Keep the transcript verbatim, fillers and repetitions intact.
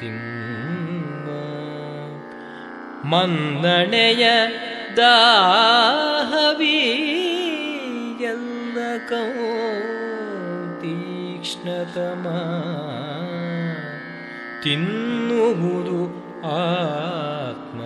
ತಿಮ್ಮ ಮನ್ನಣೆಯ ದಾಹವಿ ಎಲ್ಲ ಕೌ ತೀಕ್ಷ್ಣತಮ ತಿನ್ನುವುದು ಆತ್ಮ